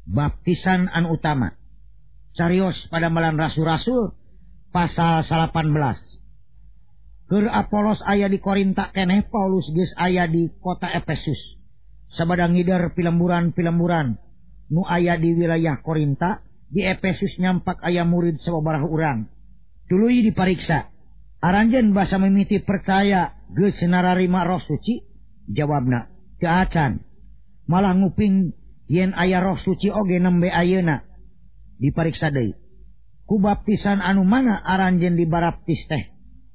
Baptisan anu utama. Carios pada Malan Rasul-Rasul pasal 18. Keur Apolos aya di Korinta keneh Paulus geus aya di kota Efesus. Sabada ngider pilemburan-pilemburan nu aya di wilayah Korinta, di Efesus nyampak aya murid sababaraha urang. Tuluy dipariksa. Aranjeun basa mimiti percaya geus nararima Roh Suci? Jawabna, teu acan. Malah nguping yen aya Roh Suci oge nembe ayeuna. Dipariksa deui. Ku baptisan anu mana aranjeun dibaraptis teh?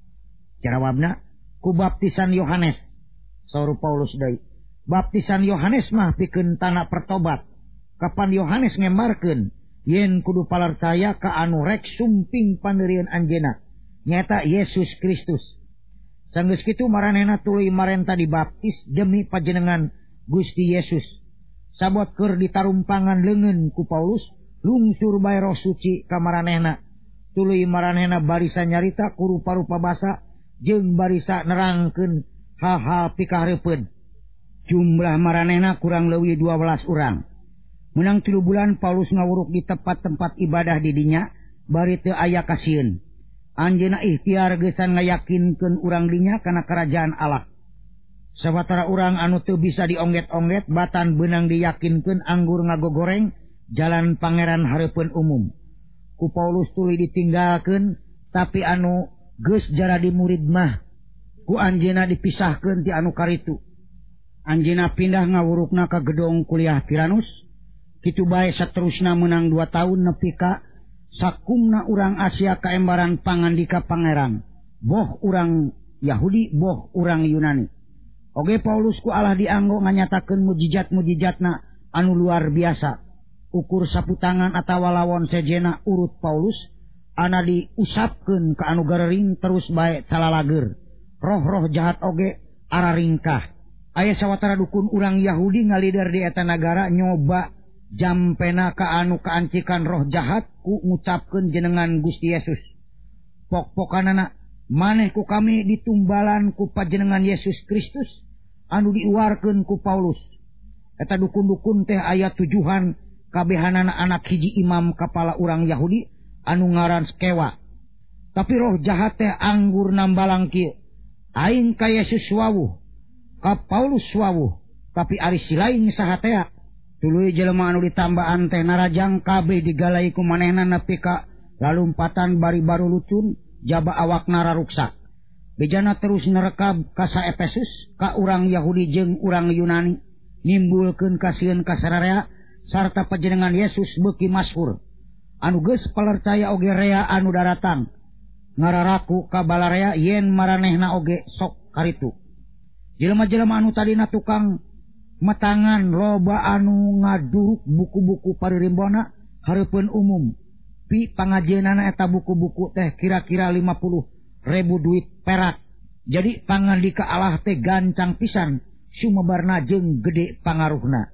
Jawabna, ku baptisan Yohanes. Saur Paulus deui. Baptisan Yohanes mah pikeun tanda pertobat. Kapan Yohanes ngembarkeun yen kudu palarcaya ka anu rek sumping paneureun anjeunna, nyata Yesus Kristus. Sanggeus kitu maranehna tuluy marenta dibaptis demi panjenengan Gusti Yesus. Sabot keur ditarumpangan leungeun ku Paulus, lungsur bae Roh Suci ka maranehna. Tuluy maranehna barisa nyarita ku rupa-rupa basa jeung barisa nerangkeun hal-hal pikahareupeun. Jumlah maranehna kurang leuwih 12 urang. Menang 3 bulan Paulus ngawuruk di tempat-tempat ibadah di dinya, bari teu aya kasieun. Anjeunna ikhtiar geusan ngayakinkeun urang dinya kana kerajaan Allah. Sawatara urang anu teu bisa diongget-ongget batan beunang diyakinkeun anggur ngagogoreng jalan pangeran hareupeun umum. Ku Paulus tuluy ditinggalkeun, tapi anu geus jaradi murid mah ku anjeunna dipisahkeun ti anu karitu. Anjeunna pindah ngawurukna ka gedong kuliah Tiranus. Kitu bae saterusna menang 2 tahun nepi ka sakumna urang Asia kaembaran pangandika pangeran. Boh urang Yahudi, boh urang Yunani. Oge Paulus ku Allah dianggo nganyatakeun mujizat-mujizatna anu luar biasa. Ukur sapu tangan atawa lawon sejena urut Paulus ana diusapkeun ka anu garering terus bae talalager. Roh-roh jahat oge araringkah. Aya sawatara dukun urang Yahudi ngalider di eta nagara nyoba jampena ka anu kaancikan roh jahat ku ngucapkeun jenengan Gusti Yesus. Pok-pokanana maneh ku kami ditumbalan ku panjenengan Yesus Kristus anu diuwarkeun ku Paulus. Eta dukun-dukun teh aya tujuhan kabehanana anak hiji imam kapala urang Yahudi anu ngaran Skewa. Tapi roh jahat teh anggur nambalang kieu. Aing ka Yesus wawuh, ka Paulus wawuh, tapi ari silaing saha tea. Tuluy jelema anu ditambaan teh narajang kabeh digalai ku manehna nepi ka lalumpatan bari baru lucun jaba awakna raruksak. Bejana terus nerekab ka sa Efesus ka urang Yahudi jeung urang Yunani nimbulkeun kasieun kasararea sarta panjenengan Yesus beuki masyhur. Anu geus palercaya oge rea anu daratang ngararaku ka balarea yen maranehna oge sok karitu. Jelema-jelema anu tadina tukang matangan loba anu ngaduruk buku-buku paririmbona hareupeun umum. Pi pangajeunana eta buku-buku teh kira-kira 50.000 duit perak. Jadi pangandika Allah teh gancang pisan sumebarna jeung gede pangaruhna.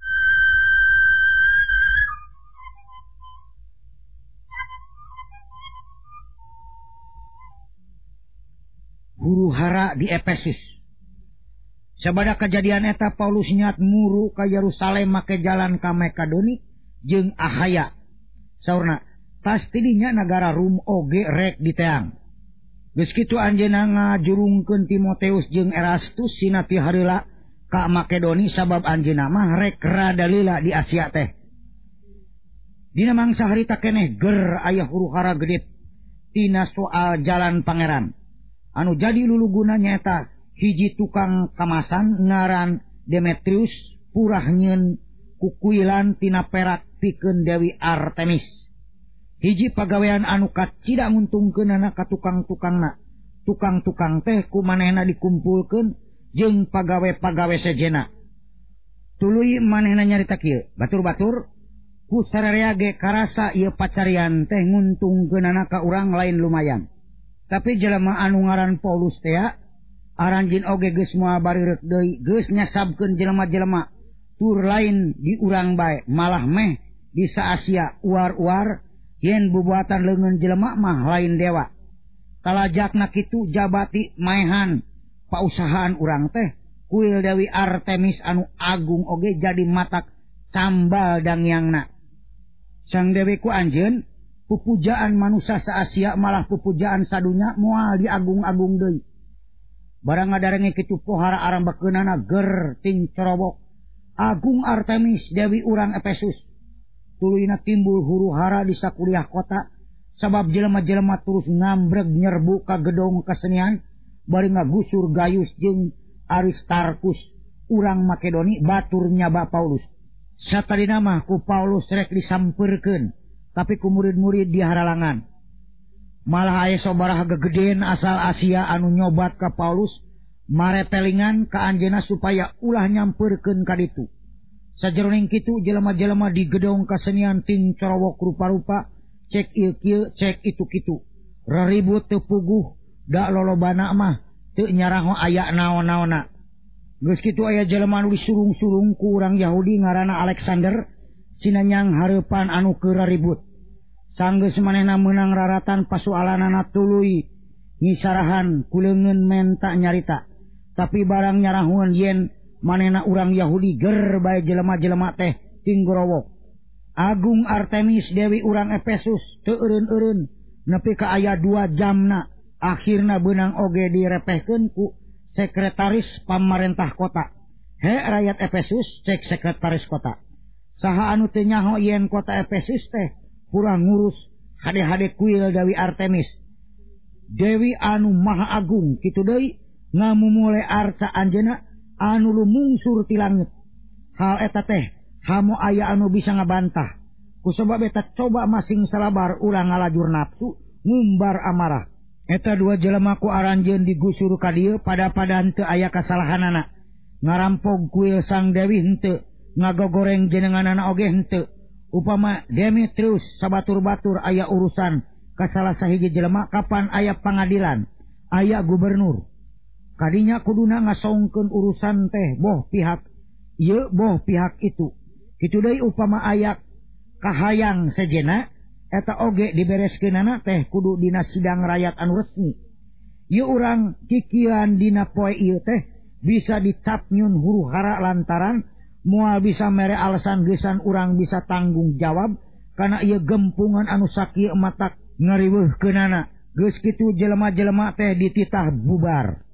Huru-hara di Efesus. Sabada kejadian eta Paulus nyat muru ka Yerusalem make jalan ka Makedoni jeung Ahaya. Saurna, tas tidinya nagara Rum oge rek diteang. Geus kitu anjeunna ngajurungkeun Timoteus jeung Erastus sina ti hareula ka Makedoni sabab anjeunna mah rek rada lila di Asia teh. Dina mangsa harita keneh ger aya huru-hara gede tina soal jalan pangeran. Anu jadi luluguna nyaeta hiji tukang kamasan ngaran Demetrius purah nyeun kukuilan tina perak pikeun Dewi Artemis. Hiji pagawean anu kacida nguntungkeunana ka tukang-tukangna. Tukang-tukang teh ku manehna dikumpulkeun jeung pagawe-pagawe sejena. Tuluy manehna nyarita kieu, batur-batur ku sararea ge karasa ieu pacarian teh nguntungkeunana ka urang lain lumayan. Tapi jelema anu ngaran Paulus teh aranjeun oge geus moal barirek deui, geus nyasabkeun jelema-jelema tur lain di urang bae, malah meh di sa-Asia uar-uar yen bubuatan leungeun jelema mah lain dewa. Kalajakna kitu jabati maehan pausahaan urang teh kuil Dewi Artemis anu agung oge jadi matak cambal dangyangna. sang Dewi ku anjeun pupujaan manusia sa-Asia malah pupujaan sadunya moal diagung-agung deui. Barang ngadarenge kitu pohara arambakeunana ger ting corobok. Agung Artemis Dewi urang Efesus. Tuluyna timbul huru-hara di sakuliah kota sabab jelema-jelema terus ngambreg nyerbu ka gedung kesenian bari ngagusur Gaius jeung Aristarchus urang Makedoni batur nyaba Paulus. Satadina mah ku Paulus rek disampeurkeun tapi ku murid-murid diharalangan. Malah aya sabaraha gegeden asal Asia anu nyobat ka Paulus marepelingan ka anjeunna supaya ulah nyampeurkeun ka ditu. Sajeroning kitu jelema-jelema di gedung kesenian ting corowok rupa-rupa cek ieu kieu cek itu kitu. Raribut teu puguh da lolobana mah teu nyaraho aya naon-naonna. Geus kitu aya jelema anu disurung-surung ku urang Yahudi ngaranna Alexander sinanyang hareupan anu keur raribut. Sanggeus manehna meunang raratan pasoalanana tuluy ngisarahan kuleungeun menta nyarita. Tapi barang nyarahuan yen manehna urang Yahudi ger bae jelema-jelema teh ting gorowok. Agung Artemis Dewi urang Efesus teu eureun-eureun nepi ka aya 2 jamna akhirna beunang oge direpehkeun ku sekretaris pamarentah kota. He rakyat Efesus cek sekretaris kota. Saha anu teu nyaho yen kota Efesus teh kurang ngurus hade-hade kuil Dewi Artemis. Dewi anu maha agung kitu deui ngamumule arca anjeunna anu lumungsur ti langit. Hal eta teh hamo aya anu bisa ngabantah. Kusabab eta coba masing salabar ulah ngalajur nafsu ngumbar amarah. Eta 2 jelema ku aranjeun digusur ka dieu pada-pada henteu aya kasalahanana. Ngarampog kuil sang Dewi henteu, ngagogoreng jenenganana oge henteu. Upama Demetrius sabatur-batur aya urusan ka salah sahiji jelema kapan aya pangadilan, aya gubernur. Kadinya kuduna ngasongkeun urusan teh boh pihak ieu boh pihak itu. Kitu deui upama aya kahayang sejenna eta oge dibereskeunana teh kudu dina sidang rakyat anu resmi. Ieu urang kikiran dina poe ieu teh bisa dicap nyun huru-hara lantaran moal bisa mere alasan geusan urang bisa tanggung jawab kana ieu gempungan anu sakieu matak ngariweuhkeunana. Geus kitu jelema-jelema teh dititah bubar.